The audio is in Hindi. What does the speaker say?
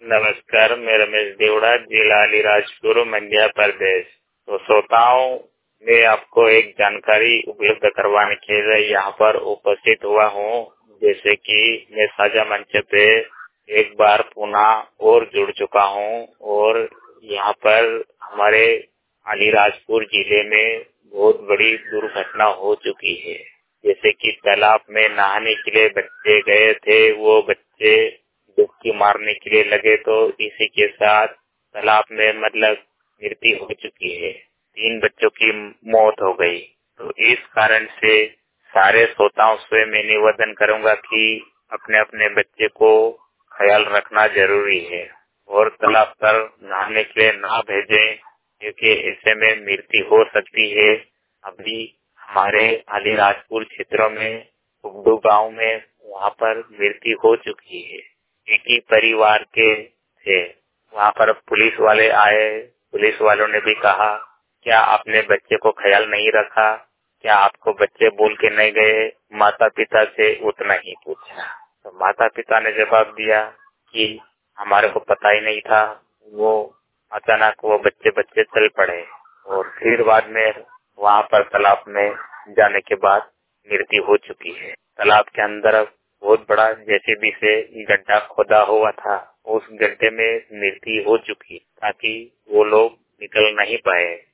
नमस्कार, मैं रमेश देवड़ा, जिला अलीराजपुर, मध्य प्रदेश। तो श्रोताओं, मैं आपको एक जानकारी उपलब्ध करवाने के लिए यहाँ पर उपस्थित हुआ हूँ। जैसे कि मैं साझा मंच पे एक बार पुनः और जुड़ चुका हूँ और यहाँ पर हमारे अलीराजपुर जिले में बहुत बड़ी दुर्घटना हो चुकी है। जैसे कि तालाब में नहाने के लिए बच्चे गए थे, वो बच्चे डुबकी मारने के लिए लगे तो इसी के साथ तालाब में मृत्यु हो चुकी है। 3 बच्चों की मौत हो गई। तो इस कारण से सारे श्रोताओं से मैं निवेदन करूंगा कि अपने अपने बच्चे को ख्याल रखना जरूरी है और तालाब पर नहाने के लिए ना भेजें, क्योंकि ऐसे में मृत्यु हो सकती है। अभी हमारे अलीराजपुर क्षेत्रों में उगडू गांव में वहाँ पर मृत्यु हो चुकी है। एक ही परिवार के थे। वहाँ पर पुलिस वाले आए। पुलिस वालों ने भी कहा, क्या आपने बच्चे को ख्याल नहीं रखा? क्या आपको बच्चे बोल के नहीं गए? माता पिता से उतना ही पूछा। तो माता पिता ने जवाब दिया कि हमारे को पता ही नहीं था। वो अचानक वो बच्चे चल पड़े और फिर बाद में वहाँ पर तालाब में जाने के बाद मृत्यु हो चुकी है। तालाब के अंदर बहुत बड़ा जेसीबी से गड्ढा खोदा हुआ था। उस गड्ढे में मृत्यु हो चुकी ताकि वो लोग निकल नहीं पाए।